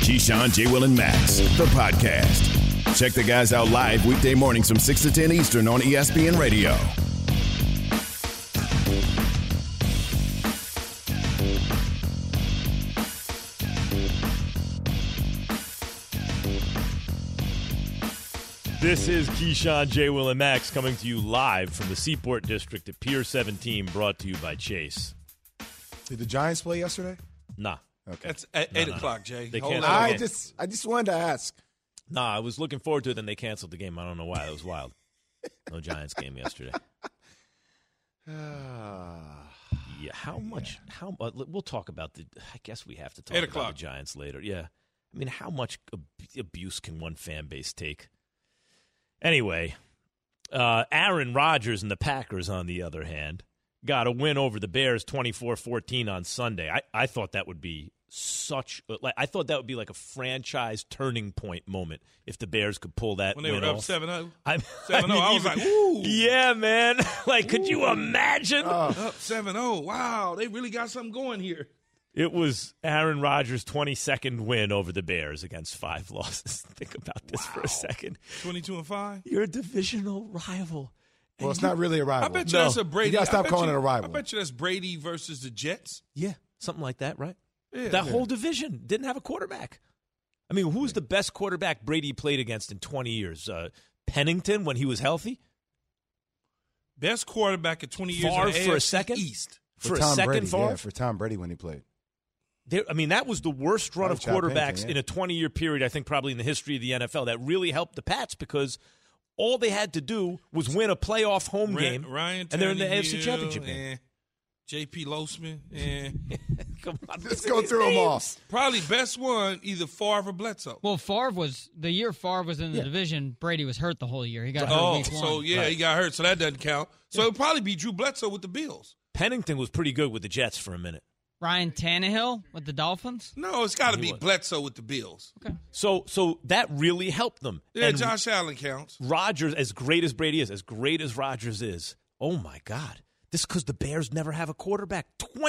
Keyshawn, J. Will, and Max, the podcast. Check the guys out live weekday mornings from 6 to 10 Eastern on ESPN Radio. This is Keyshawn, J. Will, and Max coming to you live from the Seaport District at Pier 17, brought to you by Chase. Did the Giants play yesterday? Nah. Okay. That's at 8 o'clock, Jay. They canceled I the game. just wanted to ask. Nah, I was looking forward to it, then they canceled the game. I don't know why. That was wild. No Giants game yesterday. Yeah, we'll talk about I guess we have to talk 8 about o'clock. the Giants later. Yeah. I mean, how much abuse can one fan base take? Anyway, Aaron Rodgers and the Packers, on the other hand, got a win over the Bears 24-14 on Sunday. I thought that would be I thought that would be like a franchise turning point moment if the Bears could pull that When they win were up off. 7-0? 7-0, I was like, ooh. Yeah, man. Like, could you imagine? Up 7-0. Wow, they really got something going here. It was Aaron Rodgers' 22nd win over the Bears against 5 losses. Think about this for a second. 22-5? You're a divisional rival. Well, it's not really a rival. I bet you that's a Brady. You got to stop calling it a rival. I bet you that's Brady versus the Jets. Yeah, something like that, right? Yeah. That whole division didn't have a quarterback. I mean, who's the best quarterback Brady played against in 20 years? Pennington when he was healthy? Best quarterback at 20 years Favre in the for a AFC second? East. For a Tom second, Brady, Favre? yeah, for Tom Brady when he played. That was the worst run of Chad quarterbacks Pennington, yeah. in a 20-year period, I think, probably in the history of the NFL. That really helped the Pats because all they had to do was win a playoff home game, Ryan and they're in the Tannehill, AFC Championship game. and J.P. Losman. Come on, Let's go through them all. Probably best one, either Favre or Bledsoe. Well, Favre was the year Favre was in the division. Brady was hurt the whole year. He got hurt Oh, week 1. so yeah, he got hurt, so that doesn't count. So it'll probably be Drew Bledsoe with the Bills. Pennington was pretty good with the Jets for a minute. Ryan Tannehill with the Dolphins. No, it's got to He be was. Bledsoe with the Bills. Okay. So that really helped them. Yeah, And Josh Allen counts. Rodgers, as great as Brady is, as great as Rodgers is, oh my God. This is because the Bears never have a quarterback.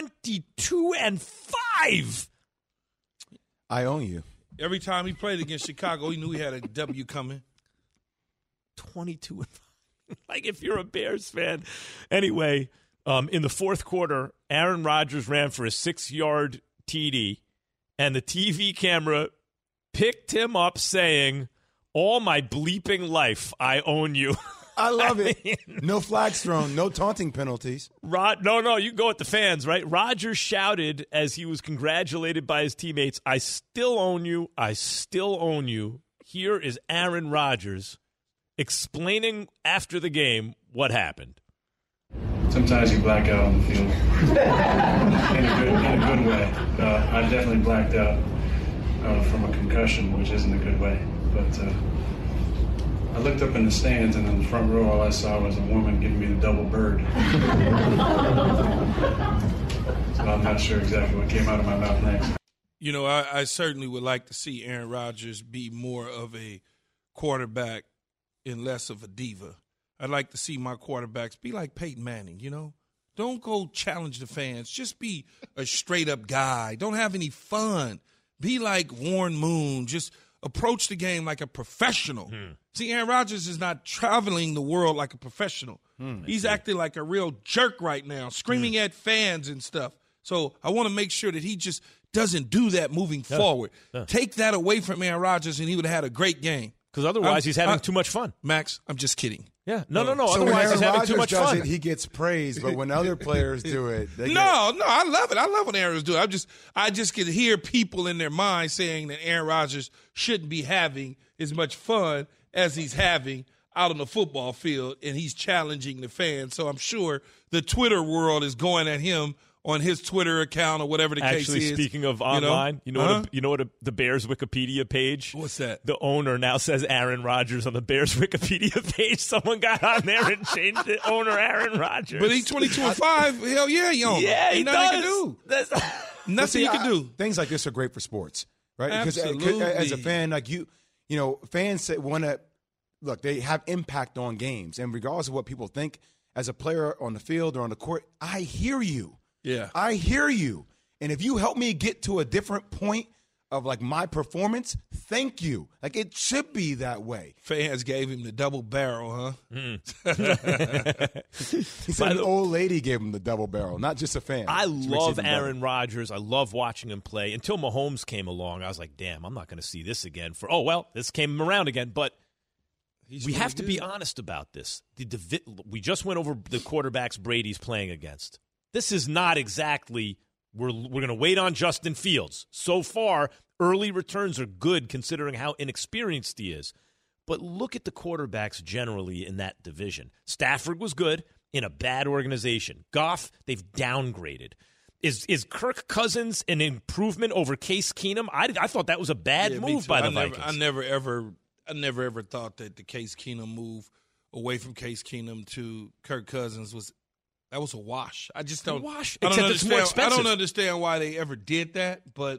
22-5. I own you. Every time he played against Chicago, he knew he had a W coming. 22-5. Like if you're a Bears fan. Anyway, in the fourth quarter, Aaron Rodgers ran for a 6-yard TD, and the TV camera picked him up saying, "All my bleeping life, I own you." I love it. No flags thrown, no taunting penalties. No, you can go with the fans, right? Rodgers shouted as he was congratulated by his teammates, "I still own you. I still own you." Here is Aaron Rodgers explaining after the game what happened. Sometimes you black out on the field in a good way. I definitely blacked out from a concussion, which isn't a good way. But I looked up in the stands, and in the front row, all I saw was a woman giving me the double bird. So I'm not sure exactly what came out of my mouth next. You know, I certainly would like to see Aaron Rodgers be more of a quarterback and less of a diva. I'd like to see my quarterbacks be like Peyton Manning, you know? Don't go challenge the fans. Just be a straight-up guy. Don't have any fun. Be like Warren Moon. Just approach the game like a professional. See, Aaron Rodgers is not traveling the world like a professional. He's acting like a real jerk right now, screaming at fans and stuff. So I want to make sure that he just doesn't do that moving forward. Take that away from Aaron Rodgers, and he would have had a great game. Because otherwise he's having too much fun. Max, I'm just kidding. Yeah. No. So when Otherwise Aaron he's having Rodgers too much does fun. it, he gets praised, but when other players do it, they No, I love it. I love when Aaron's doing it. I just can hear people in their mind saying that Aaron Rodgers shouldn't be having as much fun as he's having out on the football field, and he's challenging the fans. So I'm sure the Twitter world is going at him on his Twitter account or whatever the case is. Actually, speaking of online, you know what the Bears Wikipedia page? What's that? The owner now says Aaron Rodgers on the Bears Wikipedia page. Someone got on there and changed it. Owner Aaron Rodgers. But he's 22-5. Hell yeah, he owns Yeah, he Ain't nothing does. he can do. Nothing he can do. Things like this are great for sports, right? Because Absolutely. as a fan, like you know, fans want to look. They have impact on games, and regardless of what people think, as a player on the field or on the court, I hear you. Yeah. I hear you. And if you help me get to a different point, of like my performance, thank you. Like it should be that way. Fans gave him the double barrel, huh? He said an old lady gave him the double barrel, not just a fan. I love Aaron Rodgers. I love watching him play. Until Mahomes came along, I was like, damn, I'm not going to see this again. This came around again. But we have to be honest about this. We just went over the quarterbacks Brady's playing against. This is not exactly we're going to wait on Justin Fields. So far, early returns are good considering how inexperienced he is. But look at the quarterbacks generally in that division. Stafford was good in a bad organization. Goff, they've downgraded. Is Kirk Cousins an improvement over Case Keenum? I thought that was a bad move by the Vikings. I never ever thought that the Case Keenum move away from Case Keenum to Kirk Cousins was a wash. I just don't. It's more expensive. I don't understand why they ever did that. But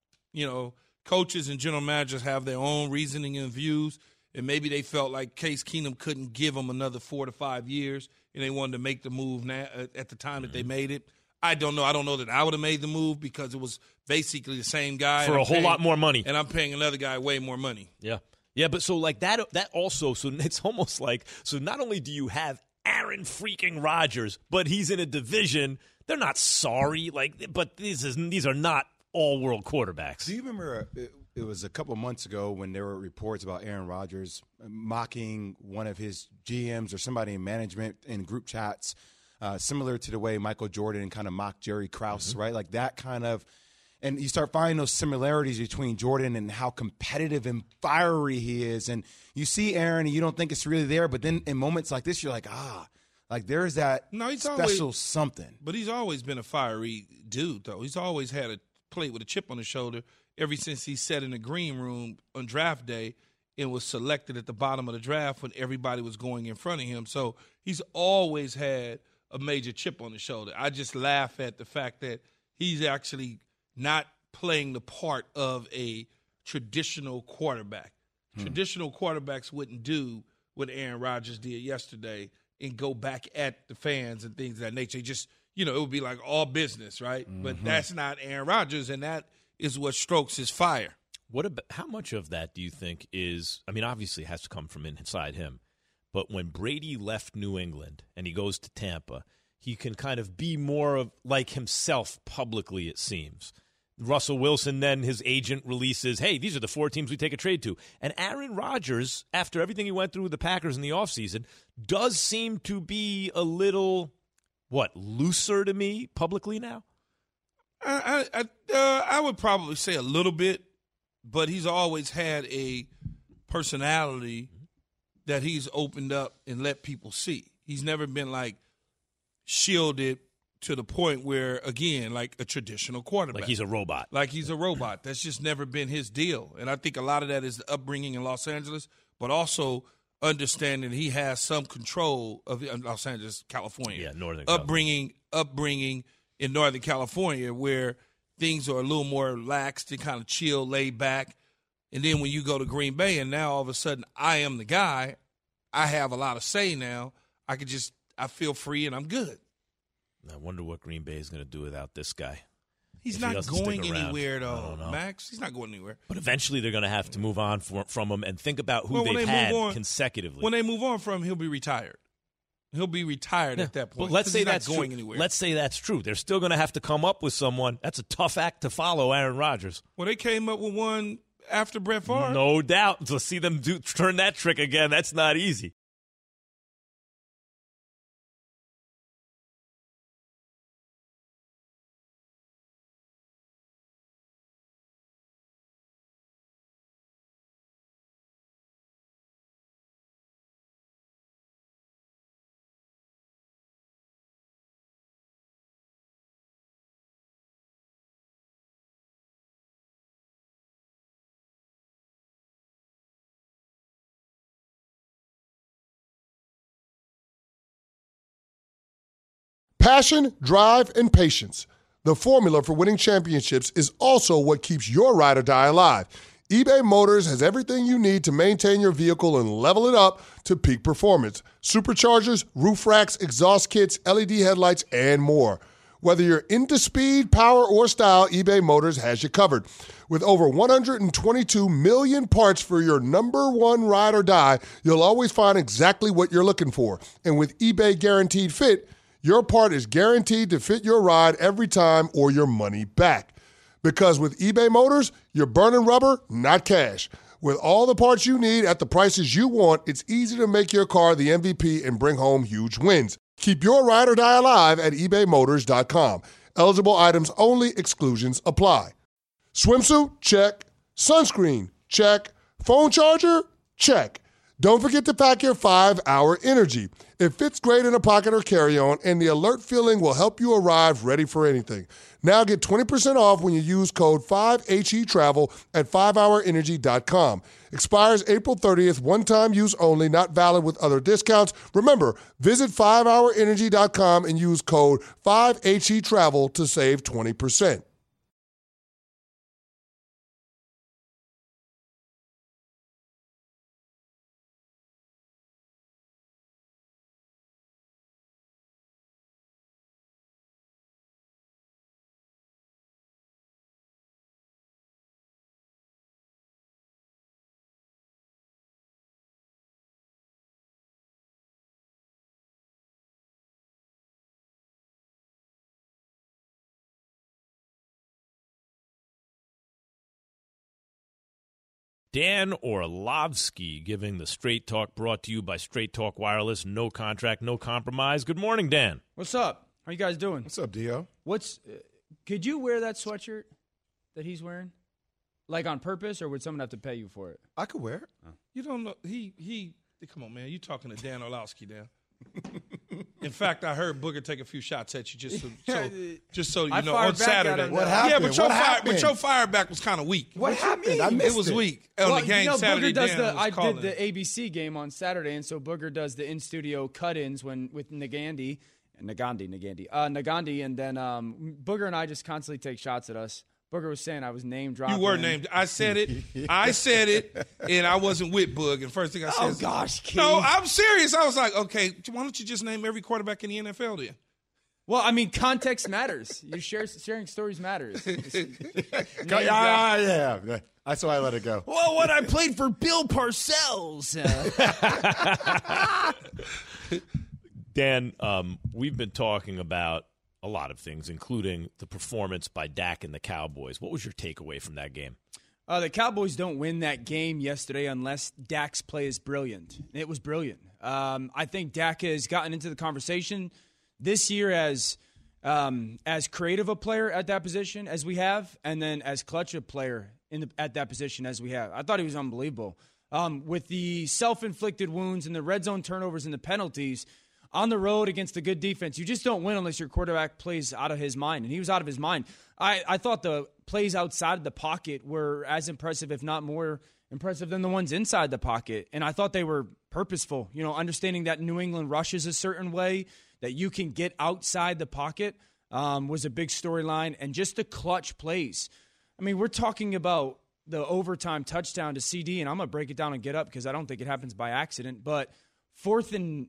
coaches and general managers have their own reasoning and views, and maybe they felt like Case Keenum couldn't give them another 4 to 5 years, and they wanted to make the move now at the time that they made it. I don't know. I don't know that I would have made the move because it was basically the same guy for a whole lot more money, and I'm paying another guy way more money. Yeah, but so like that also. So it's almost like not only do you have Aaron freaking Rodgers, but he's in a division. They're not sorry, but these are not all-world quarterbacks. Do you remember it was a couple months ago when there were reports about Aaron Rodgers mocking one of his GMs or somebody in management in group chats, similar to the way Michael Jordan kind of mocked Jerry Krause, right? Like that kind of – and you start finding those similarities between Jordan and how competitive and fiery he is. And you see Aaron and you don't think it's really there, but then in moments like this, you're like, like there's that special something. But he's always been a fiery dude, though. He's always had played with a chip on his shoulder ever since he sat in the green room on draft day and was selected at the bottom of the draft when everybody was going in front of him. So he's always had a major chip on his shoulder. I just laugh at the fact that he's actually not playing the part of a traditional quarterback. Traditional quarterbacks wouldn't do what Aaron Rodgers did yesterday and go back at the fans and things of that nature. Just, it would be like all business, right? Mm-hmm. But that's not Aaron Rodgers, and that is what strokes his fire. How much of that do you think is, obviously it has to come from inside him, but when Brady left New England and he goes to Tampa, he can kind of be more of like himself publicly, it seems. Russell Wilson, then his agent releases, hey, these are the 4 teams we take a trade to. And Aaron Rodgers, after everything he went through with the Packers in the offseason, does seem to be a little, looser to me publicly now? I would probably say a little bit, but he's always had a personality that he's opened up and let people see. He's never been, shielded to the point where, again, like a traditional quarterback. Like he's a robot. That's just never been his deal. And I think a lot of that is the upbringing in Los Angeles, but also understanding he has some control of Los Angeles, California. Yeah, Northern upbringing in Northern California where things are a little more relaxed and kind of chill, laid back. And then when you go to Green Bay and now all of a sudden I am the guy, I have a lot of say now. I feel free and I'm good. I wonder what Green Bay is going to do without this guy. He's not going anywhere, though, Max. He's not going anywhere. But eventually they're going to have to move on from him and think about who they've had consecutively. When they move on from him, he'll be retired. He'll be retired at that point. But let's say that's going true. Anywhere. Let's say that's true. They're still going to have to come up with someone. That's a tough act to follow, Aaron Rodgers. Well, they came up with one after Brett Favre. No doubt. To see them turn that trick again, that's not easy. Passion, drive, and patience. The formula for winning championships is also what keeps your ride or die alive. eBay Motors has everything you need to maintain your vehicle and level it up to peak performance. Superchargers, roof racks, exhaust kits, LED headlights, and more. Whether you're into speed, power, or style, eBay Motors has you covered. With over 122 million parts for your number one ride or die, you'll always find exactly what you're looking for. And with eBay Guaranteed Fit, your part is guaranteed to fit your ride every time or your money back. Because with eBay Motors, you're burning rubber, not cash. With all the parts you need at the prices you want, it's easy to make your car the MVP and bring home huge wins. Keep your ride or die alive at ebaymotors.com. Eligible items only. Exclusions apply. Swimsuit? Check. Sunscreen? Check. Phone charger? Check. Don't forget to pack your 5-Hour Energy. It fits great in a pocket or carry-on, and the alert feeling will help you arrive ready for anything. Now get 20% off when you use code 5HETRAVEL at 5hourenergy.com. Expires April 30th, one-time use only, not valid with other discounts. Remember, visit 5hourenergy.com and use code 5HETRAVEL to save 20%. Dan Orlovsky giving the Straight Talk, brought to you by Straight Talk Wireless. No contract, no compromise. Good morning, Dan. What's up? How you guys doing? What's up, Dio? Could you wear that sweatshirt that he's wearing? Like on purpose, or would someone have to pay you for it? I could wear it. You don't know. He come on, man. You talking to Dan Orlovsky, Dan. In fact, I heard Booger take a few shots at you just so you know on Saturday. What happened? Yeah, but your fire back was kind of weak. What happened? I missed it was weak on the game Saturday. I did the ABC game on Saturday, and so Booger does the in-studio cut-ins with Nagandi, and then Booger and I just constantly take shots at us. Booger was saying I was name dropping. You were named. I said it, and I wasn't with Boog. And first thing I said, "Oh gosh, Keith." No, I'm serious. I was like, okay, why don't you just name every quarterback in the NFL then? Well, I mean, context matters. Sharing stories matters. Yeah. That's why I let it go. Well, when I played for Bill Parcells. Dan, we've been talking about a lot of things, including the performance by Dak and the Cowboys. What was your takeaway from that game? The Cowboys don't win that game yesterday unless Dak's play is brilliant. It was brilliant. I think Dak has gotten into the conversation this year as creative a player at that position as we have, and then as clutch a player at that position as we have. I thought he was unbelievable. With the self-inflicted wounds and the red zone turnovers and the penalties, on the road against a good defense, you just don't win unless your quarterback plays out of his mind, and he was out of his mind. I thought the plays outside of the pocket were as impressive, if not more impressive, than the ones inside the pocket, and I thought they were purposeful. You know, understanding that New England rushes a certain way, that you can get outside the pocket was a big storyline, and just the clutch plays. I mean, we're talking about the overtime touchdown to CD, and I'm going to break it down and get up because I don't think it happens by accident, but fourth and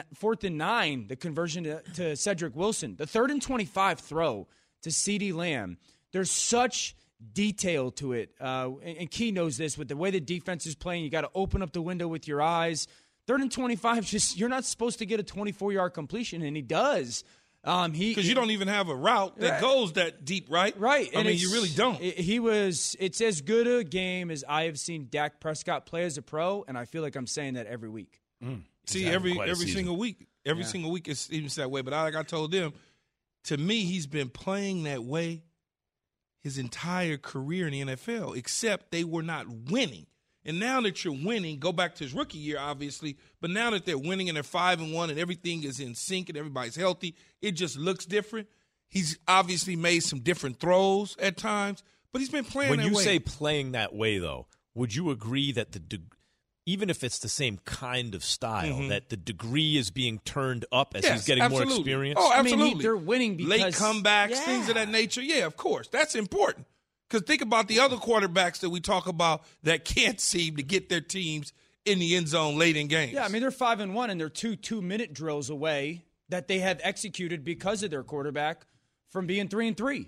9, the conversion to Cedric Wilson, the 3rd and 25 throw to CeeDee Lamb. There's such detail to it, and Key knows this. With the way the defense is playing, you got to open up the window with your eyes. 3rd and 25, you're not supposed to get a 24-yard completion, and he does. Because you don't even have a route that goes that deep, right? Right. I mean, you really don't. It's as good a game as I have seen Dak Prescott play as a pro, and I feel like I'm saying that every week. See, every single week. Every single week it seems that way. But like I told them, to me, he's been playing that way his entire career in the NFL, except they were not winning. And now that you're winning, go back to his rookie year, obviously, but now that they're winning and they're 5-1 and everything is in sync and everybody's healthy, it just looks different. He's obviously made some different throws at times, but he's been playing that way. When you say playing that way, though, would you agree that even if it's the same kind of style, that the degree is being turned up as he's getting more experience? Oh, absolutely. I mean, they're winning because late comebacks, things of that nature. Yeah, of course. That's important. Because think about the other quarterbacks that we talk about that can't seem to get their teams in the end zone late in games. Yeah, I mean, they're 5-1, and they're 2 2-minute drills away that they have executed because of their quarterback from being 3-3.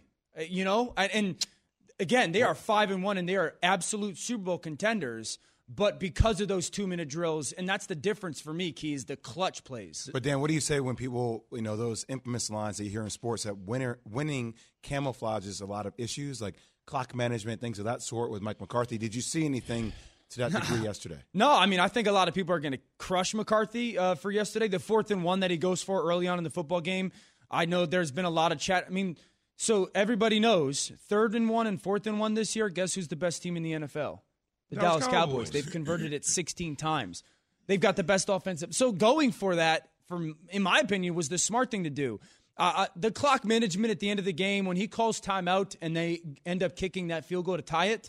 And again, they are 5-1 and they are absolute Super Bowl contenders. But because of those 2-minute drills, and that's the difference for me, Keys, the clutch plays. But Dan, what do you say when people, those infamous lines that you hear in sports that winning camouflages a lot of issues like clock management, things of that sort with Mike McCarthy? Did you see anything to that degree yesterday? No, I think a lot of people are going to crush McCarthy for yesterday. The 4th and 1 that he goes for early on in the football game, I know there's been a lot of chat. So everybody knows 3rd and 1 and 4th and 1 this year, guess who's the best team in the NFL? The Dallas Cowboys. They've converted it 16 times. They've got the best offensive. So going for that, in my opinion, was the smart thing to do. The clock management at the end of the game, when he calls timeout and they end up kicking that field goal to tie it,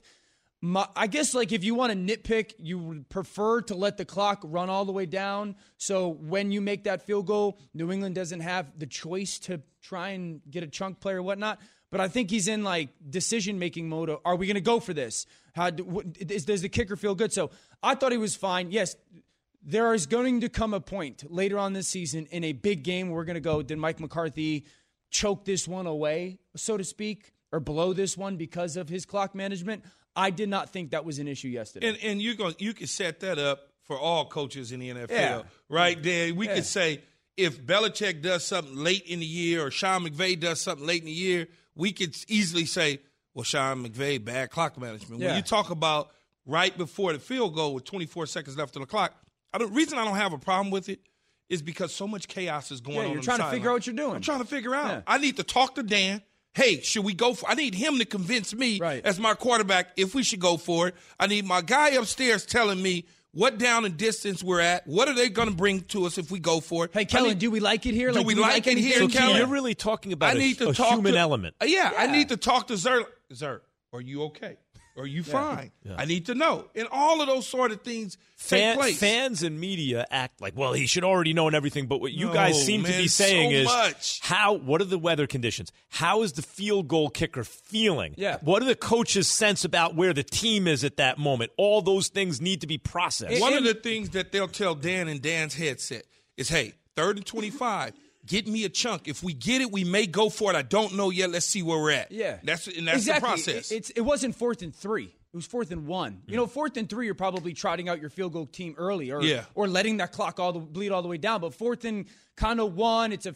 I guess if you want to nitpick, you would prefer to let the clock run all the way down. So when you make that field goal, New England doesn't have the choice to try and get a chunk play or whatnot. But I think he's in decision-making mode. Are we going to go for this? Does the kicker feel good? So I thought he was fine. Yes, there is going to come a point later on this season in a big game where we're going to go, did Mike McCarthy choke this one away, so to speak, or blow this one because of his clock management? I did not think that was an issue yesterday. And you can set that up for all coaches in the NFL, right? Dan, we could say if Belichick does something late in the year or Sean McVay does something late in the year, we could easily say, well, Sean McVay, bad clock management. When you talk about right before the field goal with 24 seconds left on the clock, the reason I don't have a problem with it is because so much chaos is going on. You're trying to figure out what you're doing. I'm trying to figure out. I need to talk to Dan. Hey, should we go for it? I need him to convince me as my quarterback if we should go for it. I need my guy upstairs telling me what down and distance we're at. What are they going to bring to us if we go for it? Hey, Kellen, do we like it here? Do we like it here, Kellen? You're really talking about a human element. I need to talk to Zer. Zer, are you okay? Are you fine? Yeah. I need to know. And all of those sort of things take place. Fans and media act like, well, he should already know and everything. But what you guys seem to be saying is, what are the weather conditions? How is the field goal kicker feeling? Yeah. What are the coaches' sense about where the team is at that moment? All those things need to be processed. One of the things that they'll tell Dan in Dan's headset is, hey, 3rd and 25. Get me a chunk. If we get it, we may go for it. I don't know yet. Let's see where we're at. Yeah. That's exactly. The process. It wasn't 4th and 3. It was 4th and 1. 4th and 3, you're probably trotting out your field goal team early or letting that clock bleed all the way down. But 4th and kind of 1, it's a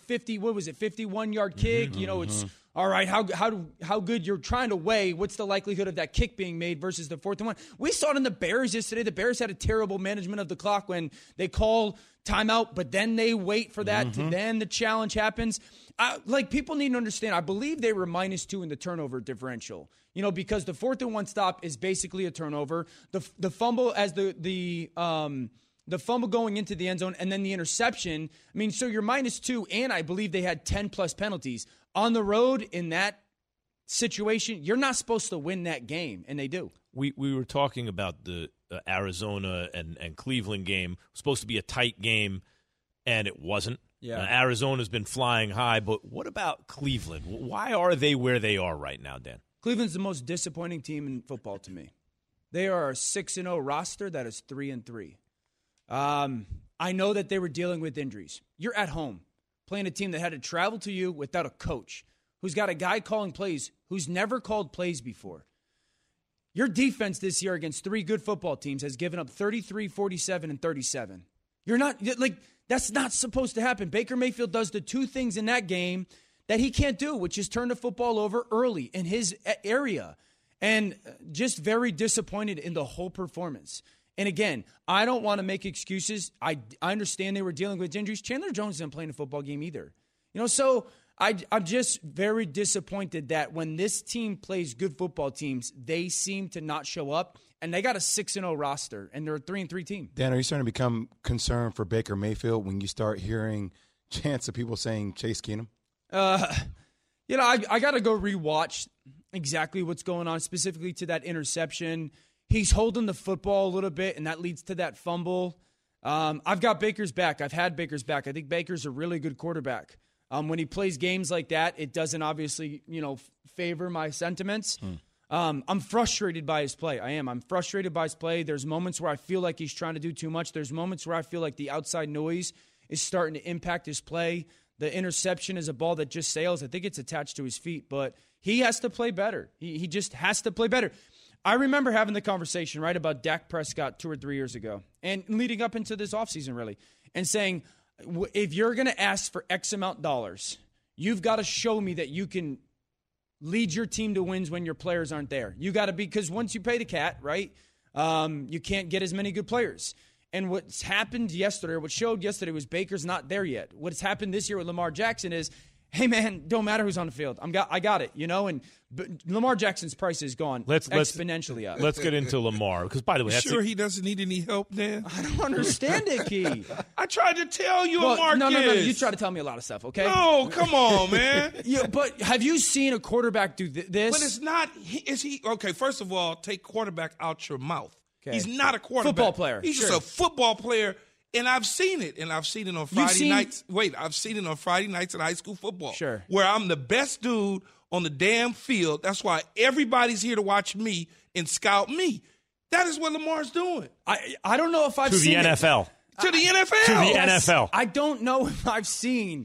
51-yard kick. It's all right. How good you're trying to weigh what's the likelihood of that kick being made versus the 4th and 1. We saw it in the Bears yesterday. The Bears had a terrible management of the clock when they call timeout, but then they wait for that. Then the challenge happens. People need to understand. I believe they were -2 in the turnover differential. Because the 4th and 1 stop is basically a turnover. The fumble as the fumble going into the end zone and then the interception. So you're -2, and I believe they had 10+ penalties on the road in that situation. You're not supposed to win that game, and they do. We were talking about the Arizona and Cleveland game. It was supposed to be a tight game, and it wasn't. Yeah. Arizona's been flying high, but what about Cleveland? Why are they where they are right now, Dan? Cleveland's the most disappointing team in football to me. They are a 6-0 roster that is 3-3. I know that they were dealing with injuries. You're at home playing a team that had to travel to you without a coach who's got a guy calling plays who's never called plays before. Your defense this year against 3 good football teams has given up 33, 47, and 37. You're not that's not supposed to happen. Baker Mayfield does the 2 things in that game that he can't do, which is turn the football over early in his area. And just very disappointed in the whole performance. And again, I don't want to make excuses. I understand they were dealing with injuries. Chandler Jones isn't playing a football game either. So I'm just very disappointed that when this team plays good football teams, they seem to not show up. And they got a 6-0 roster, and they're a 3-3 team. Dan, are you starting to become concerned for Baker Mayfield when you start hearing chants of people saying Chase Keenum? I got to go rewatch exactly what's going on, specifically to that interception. He's holding the football a little bit, and that leads to that fumble. I've got Baker's back. I've had Baker's back. I think Baker's a really good quarterback. When he plays games like that, it doesn't obviously, favor my sentiments. I'm frustrated by his play. I am. I'm frustrated by his play. There's moments where I feel like he's trying to do too much. There's moments where I feel like the outside noise is starting to impact his play. The interception is a ball that just sails. I think it's attached to his feet, but he has to play better. He just has to play better. I remember having the conversation, right, about Dak Prescott 2 or 3 years ago and leading up into this offseason, really, and saying, if you're going to ask for X amount dollars, you've got to show me that you can lead your team to wins when your players aren't there. You got to be, because once you pay the cat, right, you can't get as many good players. And what's happened yesterday, or what showed yesterday, was Baker's not there yet. What's happened this year with Lamar Jackson is, hey, man, don't matter who's on the field. I got it, But Lamar Jackson's price has gone exponentially up. Let's get into Lamar, because, by the way, he doesn't need any help, Dan? I don't understand it, Key. I tried to tell you, Marcus. No. You try to tell me a lot of stuff, okay? No, come on, man. Yeah, but have you seen a quarterback do this? But it's not. Is he? Okay, first of all, take quarterback out your mouth. Okay. He's not a quarterback. Football player. He's just a football player. And I've seen it. And I've seen it on Friday nights. I've seen it on Friday nights in high school football. Sure. Where I'm the best dude on the damn field. That's why everybody's here to watch me and scout me. That is what Lamar's doing. I don't know if I've seen to the NFL. To the NFL. To the NFL. I don't know if I've seen.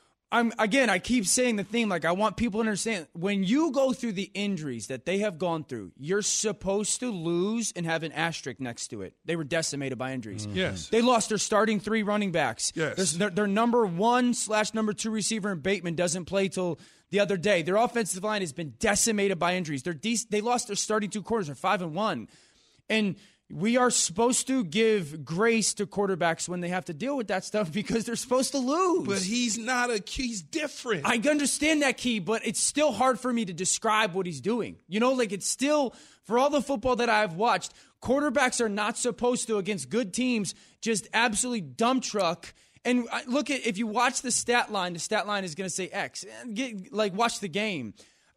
I keep saying the theme, like I want people to understand. When you go through the injuries that they have gone through, you're supposed to lose and have an asterisk next to it. They were decimated by injuries. Yes. They lost their starting 3 running backs. Yes. Their number 1/number 2 receiver in Bateman doesn't play till the other day. Their offensive line has been decimated by injuries. They lost their starting 2 quarters. They're 5-1. And we are supposed to give grace to quarterbacks when they have to deal with that stuff because they're supposed to lose. But he's different. I understand that, Key, but it's still hard for me to describe what he's doing. It's still, for all the football that I've watched, quarterbacks are not supposed to, against good teams, just absolutely dump truck. And look at, if you watch the stat line is going to say X. Watch the game.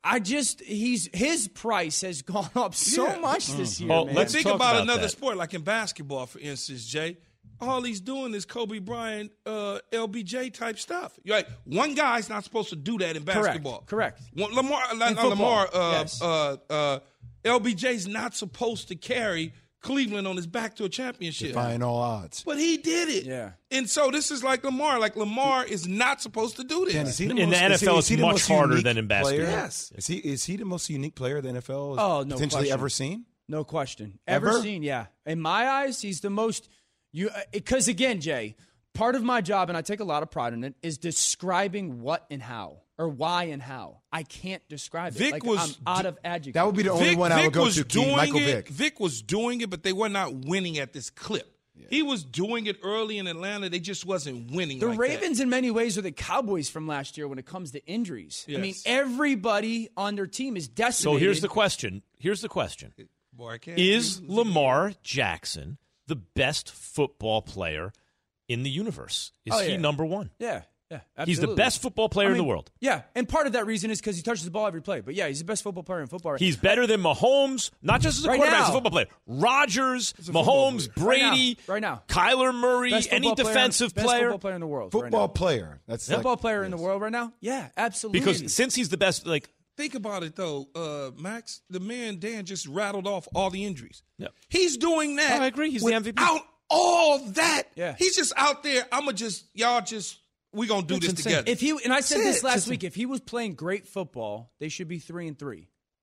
His price has gone up so much this year. Man. Let's think about another sport, like in basketball, for instance, Jay. All he's doing is Kobe Bryant, LBJ type stuff. You're like, one guy's not supposed to do that in basketball. Correct. LBJ's not supposed to carry Cleveland on his back to a championship. Defying all odds. But he did it. Yeah. And so this is like Lamar. Like, Lamar is not supposed to do this. In the NFL, it's much harder than in basketball. Yes. Is he the most unique player the NFL has no potentially question. ever seen? No question. Ever seen, yeah. In my eyes, he's the most – because, again, Jay, part of my job, and I take a lot of pride in it, is describing what and how, or why and how. I can't describe it. I'm out of adjectives. That would be the only one I would go to, Michael Vick. Vick was doing it, but they were not winning at this clip. Yeah. He was doing it early in Atlanta. They just wasn't winning. The Ravens, in many ways, are the Cowboys from last year when it comes to injuries. Yes. I mean, everybody on their team is decimated. So here's the question. Is Lamar Jackson the best football player in the universe? Is he number one? Yeah, absolutely. He's the best football player in the world. Yeah, and part of that reason is because he touches the ball every play. But yeah, he's the best football player in football. He's better than Mahomes, not just as a quarterback, as a football player. Rodgers, Mahomes, Brady, right now. Kyler Murray, any defensive player. Best football player in the world. Football player. That's football player in the world right now? Yeah, absolutely. Because since he's the best, think about it, though, Max. The man, Dan, just rattled off all the injuries. Yep. He's doing that. I agree. He's the MVP. Without all that. Yeah. He's just out there. We're going to do this together. I said this last week, if he was playing great football, they should be 3-3.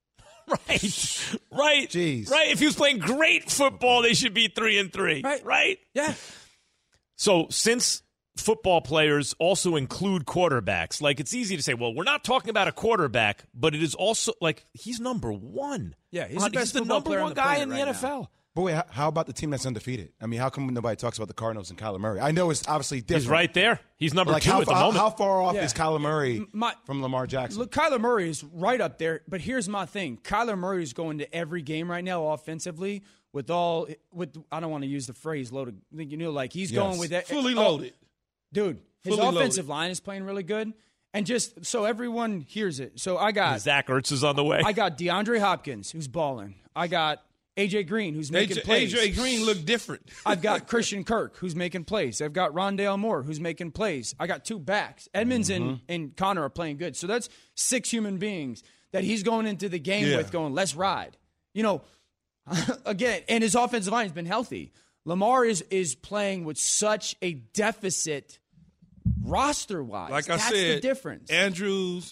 Right. Jeez. Right. If he was playing great football, they should be 3-3. Right. Yeah. So since football players also include quarterbacks, it's easy to say, well, we're not talking about a quarterback, but it is also he's number one. Yeah, he's the number one guy in the NFL. Now. But wait, how about the team that's undefeated? I mean, how come nobody talks about the Cardinals and Kyler Murray? I know it's obviously different. He's right there. He's number 2 at the moment. How far off is Kyler Murray from Lamar Jackson? Look, Kyler Murray is right up there. But here's my thing: Kyler Murray is going to every game right now offensively with I don't want to use the phrase loaded. He's going with that fully loaded, dude. His offensive line is playing really good. And just so everyone hears it. So I got Zach Ertz is on the way. I got DeAndre Hopkins, who's balling. I got A.J. Green, who's making plays. A.J. Green looked different. I've got Christian Kirk, who's making plays. I've got Rondale Moore, who's making plays. I got 2 backs. Edmonds and Connor are playing good. So that's 6 human beings that he's going into the game with going, let's ride. Again, and his offensive line has been healthy. Lamar is playing with such a deficit roster-wise. Like I that's said, the difference. Andrews,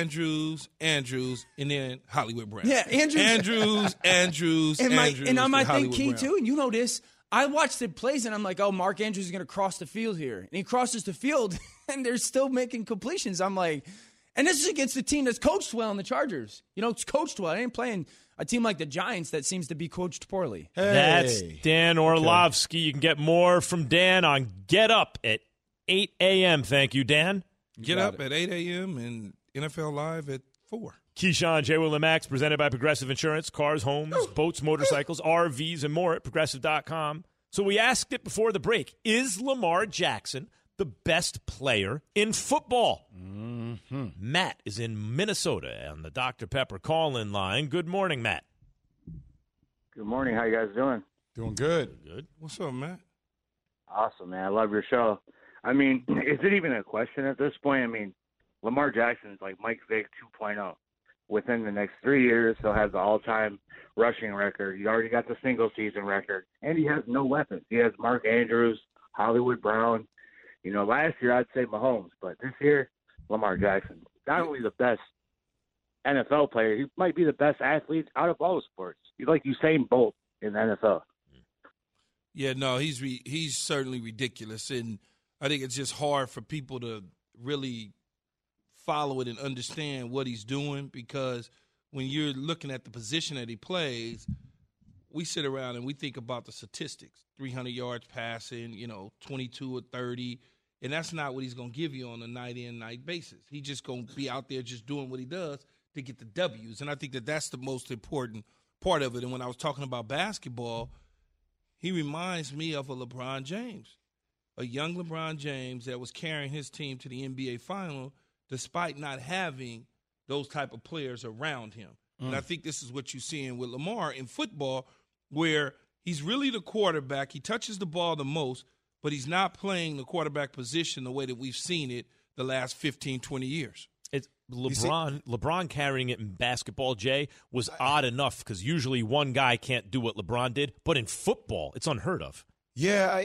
and then Hollywood Brown. Yeah, Andrews. And I might think key, too, and you know this, I watched the plays, and I'm like, oh, Mark Andrews is going to cross the field here. And he crosses the field, and they're still making completions. I'm like, and this is against the team that's coached well in the Chargers. You know, it's coached well. I ain't playing a team like the Giants that seems to be coached poorly. Hey. That's Dan Orlovsky. You can get more from Dan on Get Up at 8 a.m. Thank you, Dan. Get Up at 8 a.m. and NFL Live at 4. Keyshawn, J. Will, and Max, presented by Progressive Insurance. Cars, homes, boats, motorcycles, RVs, and more at Progressive.com. So we asked it before the break. Is Lamar Jackson the best player in football? Mm-hmm. Matt is in Minnesota on the Dr. Pepper call-in line. Good morning, Matt. Good morning. How you guys doing? Doing good. Good. What's up, Matt? Awesome, man. I love your show. I mean, is it even a question at this point? I mean, Lamar Jackson is like Mike Vick 2.0. Within the next 3 years, he'll have the all-time rushing record. He already got the single-season record, and he has no weapons. He has Mark Andrews, Hollywood Brown. You know, last year I'd say Mahomes, but this year, Lamar Jackson. Not only the best NFL player, he might be the best athlete out of all sports. He's like Usain Bolt in the NFL. Yeah, no, he's certainly ridiculous, and I think it's just hard for people to really follow it and understand what he's doing, because when you're looking at the position that he plays, we sit around and we think about the statistics, 300 yards passing, 22 or 30, and that's not what he's going to give you on a night-in, night basis. He's just going to be out there just doing what he does to get the W's, and I think that that's the most important part of it. And when I was talking about basketball, he reminds me of a LeBron James, a young LeBron James that was carrying his team to the NBA Final despite not having those type of players around him. And I think this is what you're seeing with Lamar in football, where he's really the quarterback. He touches the ball the most, but he's not playing the quarterback position the way that we've seen it the last 15, 20 years. It's LeBron carrying it in basketball, Jay, was odd enough because usually one guy can't do what LeBron did. But in football, it's unheard of. Yeah,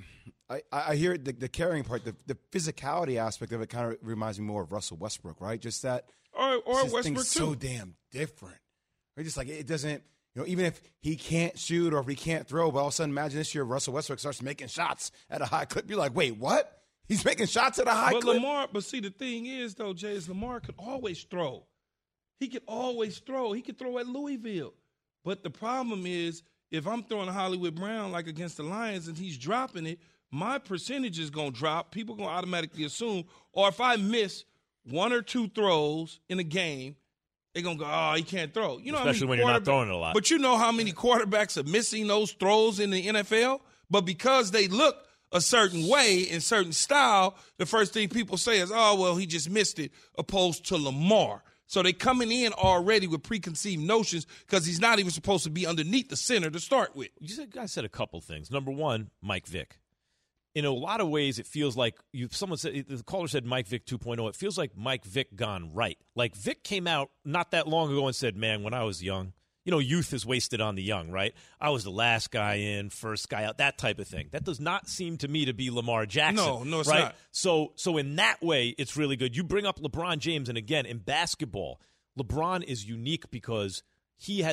I hear the carrying part, the physicality aspect of it kind of reminds me more of Russell Westbrook, right? Just that, or Westbrook thing's too. So damn different. Right? Just like it doesn't, even if he can't shoot or if he can't throw, but all of a sudden, imagine this year Russell Westbrook starts making shots at a high clip. You're like, wait, what? He's making shots at a high clip. But see, the thing is though, Jay, is Lamar could always throw. He could always throw. He could throw at Louisville. But the problem is, if I'm throwing Hollywood Brown like against the Lions and he's dropping it, my percentage is going to drop. People are going to automatically assume. Or if I miss one or two throws in a game, they're going to go, oh, he can't throw. Especially when you're not throwing it a lot. But you know how many quarterbacks are missing those throws in the NFL? But because they look a certain way in certain style, the first thing people say is, oh, well, he just missed it, opposed to Lamar. So they coming in already with preconceived notions because he's not even supposed to be underneath the center to start with. You guys said a couple things. Number one, Mike Vick. In a lot of ways, it feels like someone said, the caller said Mike Vick 2.0. It feels like Mike Vick gone right. Like Vick came out not that long ago and said, man, when I was young, youth is wasted on the young, right? I was the last guy in, first guy out, that type of thing. That does not seem to me to be Lamar Jackson. No, it's right? not. So in that way, it's really good. You bring up LeBron James, and again, in basketball, LeBron is unique because he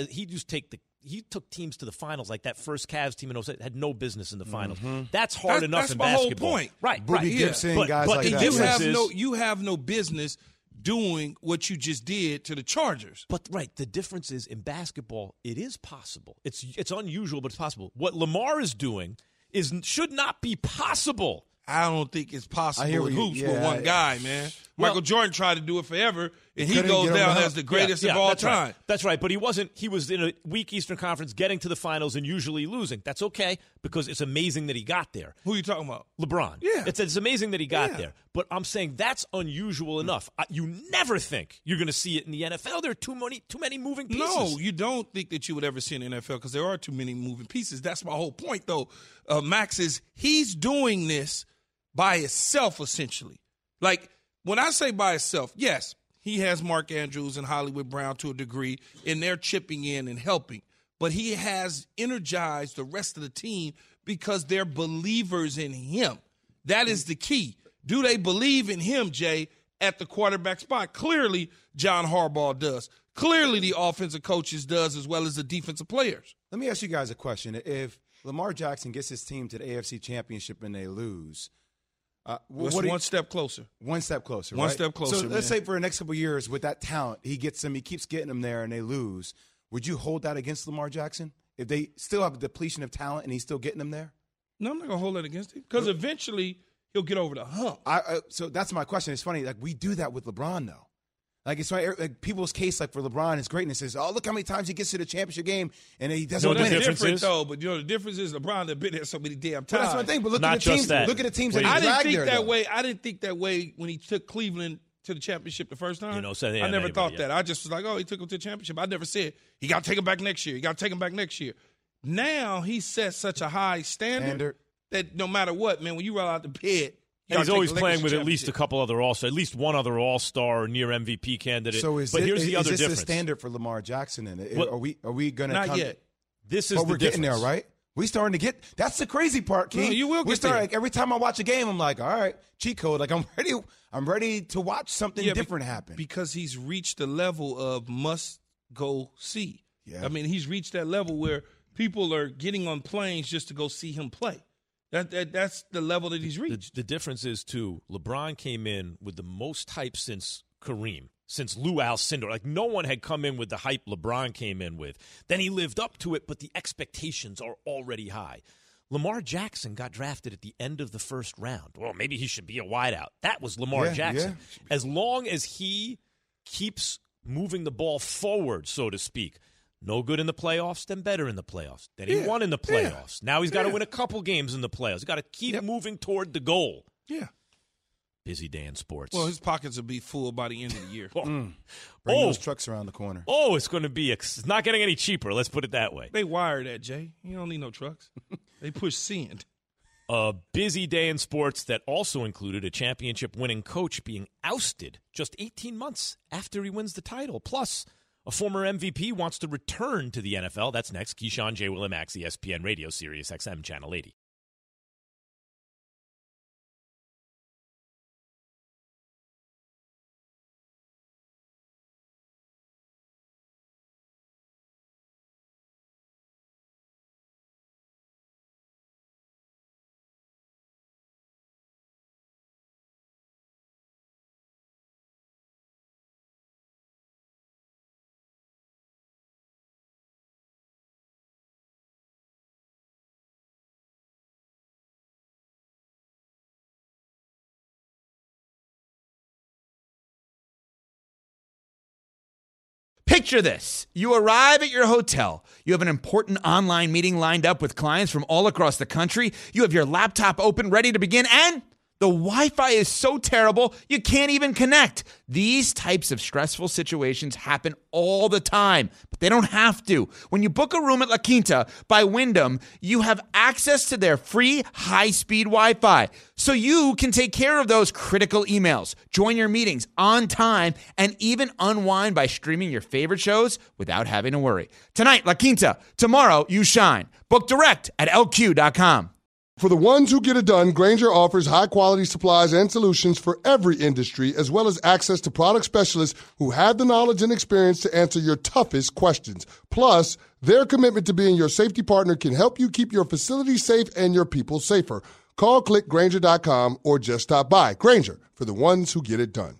took teams to the finals, like that first Cavs team in 07 had no business in the finals. Mm-hmm. That's hard enough in basketball. That's my whole point. Right. Boogie Gibson, guys but like the that. difference is, you have no business doing what you just did to the Chargers. But the difference is in basketball, it is possible. It's unusual, but it's possible. What Lamar is doing should not be possible. I don't think it's possible in hoops with one guy, man. Michael Jordan tried to do it forever, and he goes down as the greatest of all time. Right. That's right, but he wasn't. He was in a weak Eastern Conference, getting to the finals and usually losing. That's okay because it's amazing that he got there. Who are you talking about? LeBron. Yeah. It's amazing that he got there. But I'm saying that's unusual enough. You never think you're going to see it in the NFL. There are too many moving pieces. No, you don't think that you would ever see in the NFL because there are too many moving pieces. That's my whole point, though. Max is he's doing this by himself, essentially. Like, when I say by himself, yes, he has Mark Andrews and Hollywood Brown to a degree, and they're chipping in and helping. But he has energized the rest of the team because they're believers in him. That is the key. Do they believe in him, Jay, at the quarterback spot? Clearly, John Harbaugh does. Clearly, the offensive coaches does, as well as the defensive players. Let me ask you guys a question. If Lamar Jackson gets his team to the AFC Championship and they lose, one step closer. One step closer. One right? step closer. So let's say for the next couple of years, with that talent, he keeps getting them there, and they lose. Would you hold that against Lamar Jackson if they still have a depletion of talent and he's still getting them there? No, I'm not gonna hold that against him because eventually he'll get over the hump. So that's my question. It's funny, like we do that with LeBron, though. Like it's funny, like people's case, like for LeBron, his greatness is, oh, look how many times he gets to the championship game and he doesn't win. That's different, though. But the difference is LeBron has been there so many damn times. But that's my thing. But look at the teams that he dragged there. I didn't think that way when he took Cleveland to the championship the first time. I never thought that. I just was like, oh, he took him to the championship. I never said he got to take him back next year. Now he sets such a high standard that no matter what, man, when you roll out the bed. And he's always playing with at least a couple other All-Stars, at least one other All-Star or near MVP candidate. So here's the other difference. Is this the standard for Lamar Jackson? Are we going to not come? Yet. This is but the we're difference. Getting there, right? We starting to get. That's the crazy part, King. No, you will get there. Like, every time I watch a game, I'm like, all right, cheat code. Like I'm ready to watch something different happen because he's reached the level of must go see. Yeah. I mean, he's reached that level where people are getting on planes just to go see him play. That's the level that he's reached. The difference is, too, LeBron came in with the most hype since Kareem, since Lou Alcindor. Like, no one had come in with the hype LeBron came in with. Then he lived up to it, but the expectations are already high. Lamar Jackson got drafted at the end of the first round. Well, maybe he should be a wideout. That was Lamar Jackson. Yeah. As long as he keeps moving the ball forward, so to speak, no good in the playoffs, then better in the playoffs. Then he won in the playoffs. Yeah. Now he's got to win a couple games in the playoffs. He's got to keep moving toward the goal. Yeah. Busy day in sports. Well, his pockets will be full by the end of the year. Bring those trucks around the corner. Oh, it's going to be it's not getting any cheaper. Let's put it that way. They wire that, Jay. You don't need no trucks. They push sand. A busy day in sports that also included a championship-winning coach being ousted just 18 months after he wins the title. Plus, a former MVP wants to return to the NFL. That's next. Keyshawn, J. Willimax, ESPN Radio, Sirius XM, Channel 80. Picture this. You arrive at your hotel. You have an important online meeting lined up with clients from all across the country. You have your laptop open, ready to begin, and the Wi-Fi is so terrible, you can't even connect. These types of stressful situations happen all the time, but they don't have to. When you book a room at La Quinta by Wyndham, you have access to their free high-speed Wi-Fi, so you can take care of those critical emails, join your meetings on time, and even unwind by streaming your favorite shows without having to worry. Tonight, La Quinta. Tomorrow, you shine. Book direct at LQ.com. For the ones who get it done, Grainger offers high-quality supplies and solutions for every industry, as well as access to product specialists who have the knowledge and experience to answer your toughest questions. Plus, their commitment to being your safety partner can help you keep your facility safe and your people safer. Call, click Grainger.com, or just stop by. Grainger, for the ones who get it done.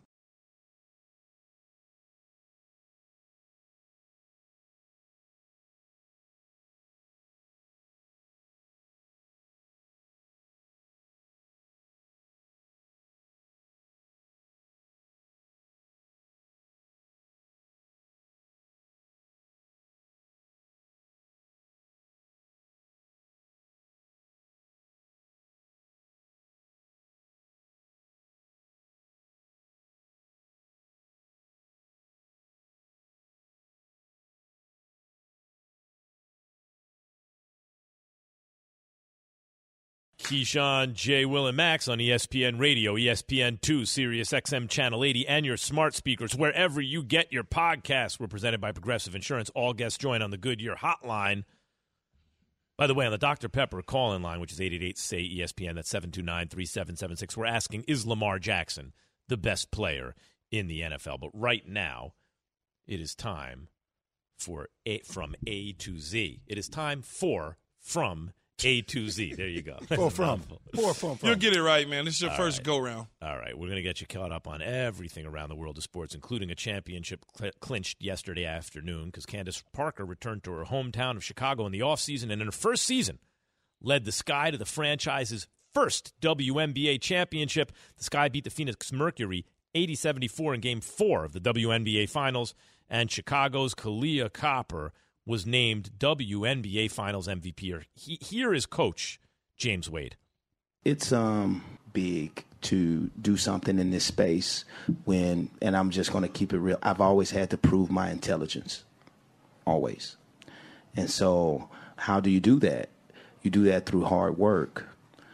Keyshawn, J. Will, and Max on ESPN Radio, ESPN2, Sirius XM Channel 80, and your smart speakers wherever you get your podcasts. We're presented by Progressive Insurance. All guests join on the Goodyear Hotline By the way, on the Dr. Pepper call-in line, which is 888-SAY-ESPN, that's 729-3776, we're asking, is Lamar Jackson the best player in the NFL? But right now, it is time for From A to Z. It is time for From A to Z. There you go. From. You'll get it right, man. This is your first go-round. All right. We're going to get you caught up on everything around the world of sports, including a championship clinched yesterday afternoon because Candace Parker returned to her hometown of Chicago in the offseason and in her first season led the Sky to the franchise's first WNBA championship. The Sky beat the Phoenix Mercury 80-74 in Game 4 of the WNBA Finals, and Chicago's Kalia Copper was named WNBA Finals MVP. Here is Coach James Wade. It's big to do something in this space and I'm just going to keep it real, I've always had to prove my intelligence. Always. And so how do you do that? You do that through hard work.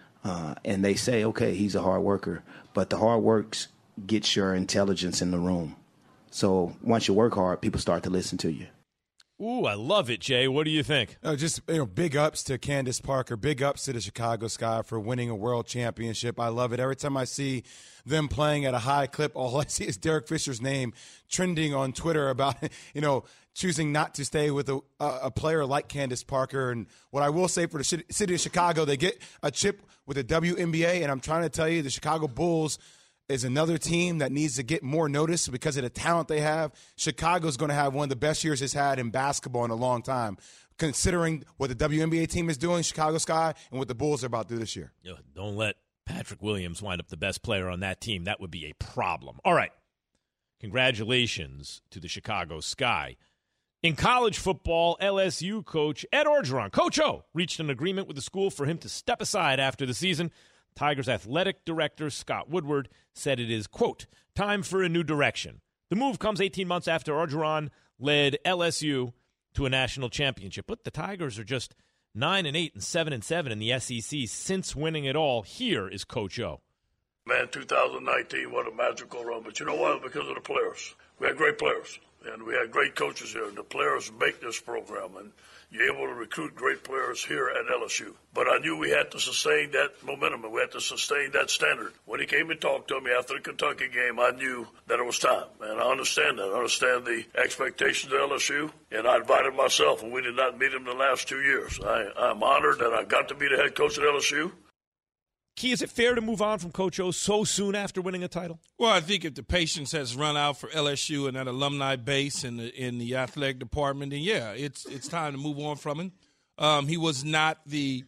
And they say, okay, he's a hard worker, but the hard work gets your intelligence in the room. So once you work hard, people start to listen to you. Ooh, I love it, Jay. What do you think? Just big ups to Candace Parker, big ups to the Chicago Sky for winning a world championship. I love it. Every time I see them playing at a high clip, all I see is Derek Fisher's name trending on Twitter about choosing not to stay with a player like Candace Parker. And what I will say for the city of Chicago, they get a chip with the WNBA, and I'm trying to tell you, the Chicago Bulls is another team that needs to get more notice because of the talent they have. Chicago's going to have one of the best years it's had in basketball in a long time, considering what the WNBA team is doing, Chicago Sky, and what the Bulls are about to do this year. Don't let Patrick Williams wind up the best player on that team. That would be a problem. All right. Congratulations to the Chicago Sky. In college football, LSU coach Ed Orgeron, Coach O, reached an agreement with the school for him to step aside after the season. Tigers athletic director Scott Woodward said it is, quote, time for a new direction. The move comes 18 months after Orgeron led LSU to a national championship. But the Tigers are just 9-8 and 7-7 in the SEC since winning it all. Here is Coach O. Man, 2019, what a magical run. But you know what? Because of the players. We had great players, and we had great coaches here. And the players make this program, and you're able to recruit great players here at LSU. But I knew we had to sustain that momentum, and we had to sustain that standard. When he came and talked to me after the Kentucky game, I knew that it was time. And I understand that. I understand the expectations of LSU, and I invited myself, and we did not meet him the last 2 years. I'm honored that I got to be the head coach at LSU. Key, is it fair to move on from Coach O so soon after winning a title? Well, I think if the patience has run out for LSU and that alumni base and in the athletic department, then yeah, it's time to move on from him. He was not he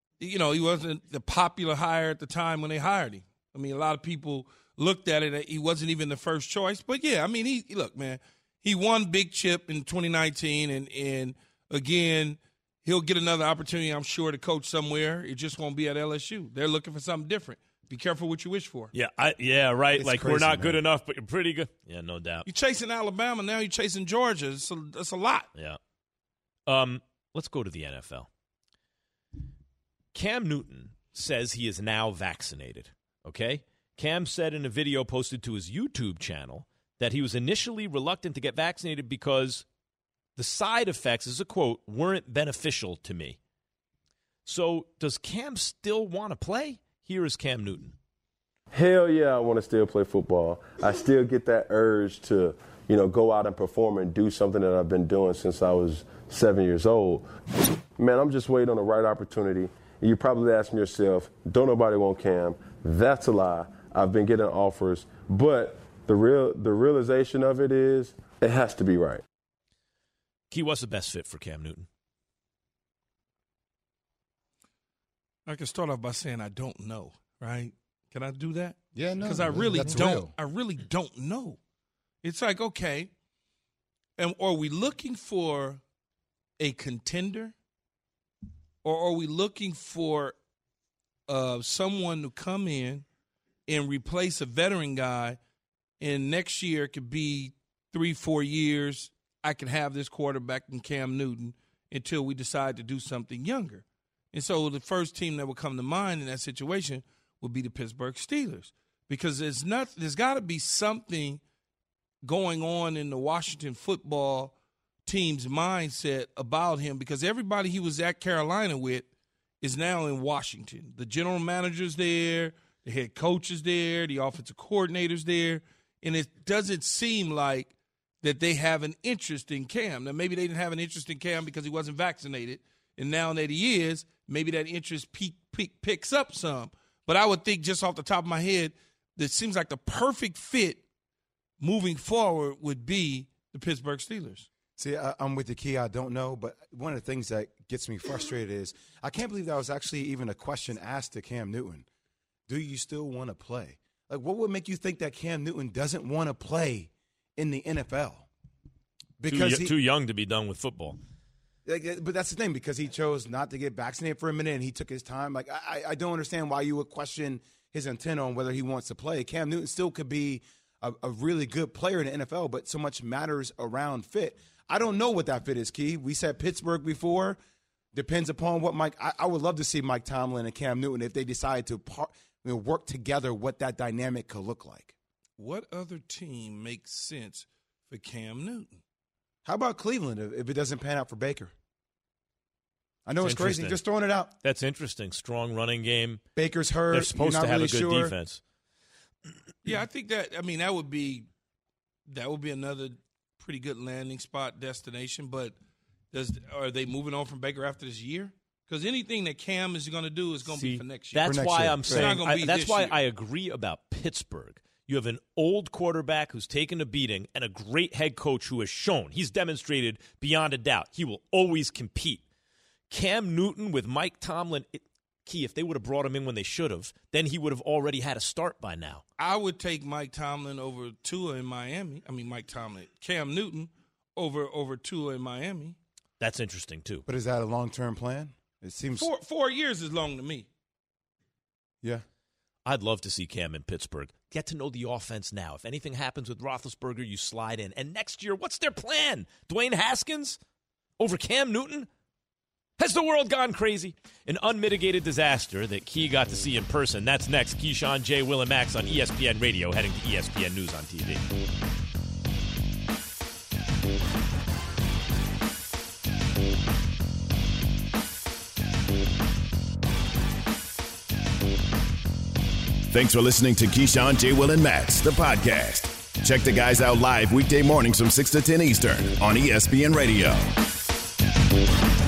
wasn't the popular hire at the time when they hired him. I mean, a lot of people looked at it. He wasn't even the first choice. But yeah, I mean, he won Big Chip in 2019, and again, he'll get another opportunity, I'm sure, to coach somewhere. It just won't be at LSU. They're looking for something different. Be careful what you wish for. Yeah, right. It's like crazy, we're not man. good enough, but you're pretty good. Yeah, no doubt. You're chasing Alabama, now you're chasing Georgia. That's a lot. Yeah. Let's go to the NFL. Cam Newton says he is now vaccinated. Okay? Cam said in a video posted to his YouTube channel that he was initially reluctant to get vaccinated because the side effects, as a quote, weren't beneficial to me. So does Cam still want to play? Here is Cam Newton. Hell yeah, I want to still play football. I still get that urge to, go out and perform and do something that I've been doing since I was 7 years old. Man, I'm just waiting on the right opportunity. And you're probably asking yourself, don't nobody want Cam? That's a lie. I've been getting offers. But the realization of it is it has to be right. Key, what's the best fit for Cam Newton? I can start off by saying I don't know, right? Can I do that? Yeah, no. Because I really that's don't. real. I really don't know. It's like, okay, and are we looking for a contender, or are we looking for someone to come in and replace a veteran guy, and next year it could be 3-4 years, I can have this quarterback in Cam Newton until we decide to do something younger. And so the first team that would come to mind in that situation would be the Pittsburgh Steelers, because there's got to be something going on in the Washington football team's mindset about him because everybody he was at Carolina with is now in Washington. The general manager's there, the head coach is there, the offensive coordinator's there, and it doesn't seem like that they have an interest in Cam. Now, maybe they didn't have an interest in Cam because he wasn't vaccinated, and now that he is, maybe that interest picks up some. But I would think just off the top of my head, that it seems like the perfect fit moving forward would be the Pittsburgh Steelers. See, I'm with the key. I don't know, but one of the things that gets me frustrated is I can't believe that was actually even a question asked to Cam Newton. Do you still want to play? Like, what would make you think that Cam Newton doesn't want to play in the NFL? Because too young to be done with football. But that's the thing, because he chose not to get vaccinated for a minute and he took his time. Like, I don't understand why you would question his intent on whether he wants to play. Cam Newton still could be a really good player in the NFL, but so much matters around fit. I don't know what that fit is, Key. We said Pittsburgh before. Depends upon what Mike – I would love to see Mike Tomlin and Cam Newton, if they decide to work together, what that dynamic could look like. What other team makes sense for Cam Newton? How about Cleveland if it doesn't pan out for Baker? I know it's crazy. Just throwing it out. That's interesting. Strong running game. Baker's hurt. They're supposed to have a good defense. Yeah, I think that would be another pretty good landing spot destination. But are they moving on from Baker after this year? Because anything that Cam is going to do is going to be for next year. That's why I'm saying. That's why year. I agree about Pittsburgh. You have an old quarterback who's taken a beating and a great head coach who has shown, he's demonstrated beyond a doubt, he will always compete. Cam Newton with Mike Tomlin, Key, if they would have brought him in when they should have, then he would have already had a start by now. I would take Mike Tomlin over Tua in Miami. I mean, Cam Newton over Tua in Miami. That's interesting, too. But is that a long-term plan? It seems 4 years is long to me. Yeah. I'd love to see Cam in Pittsburgh. Get to know the offense now. If anything happens with Roethlisberger, you slide in. And next year, what's their plan? Dwayne Haskins over Cam Newton? Has the world gone crazy? An unmitigated disaster that Key got to see in person. That's next. Keyshawn, J. Will, and Max on ESPN Radio, heading to ESPN News on TV. Thanks for listening to Keyshawn, J. Will, and Max, the podcast. Check the guys out live weekday mornings from 6 to 10 Eastern on ESPN Radio.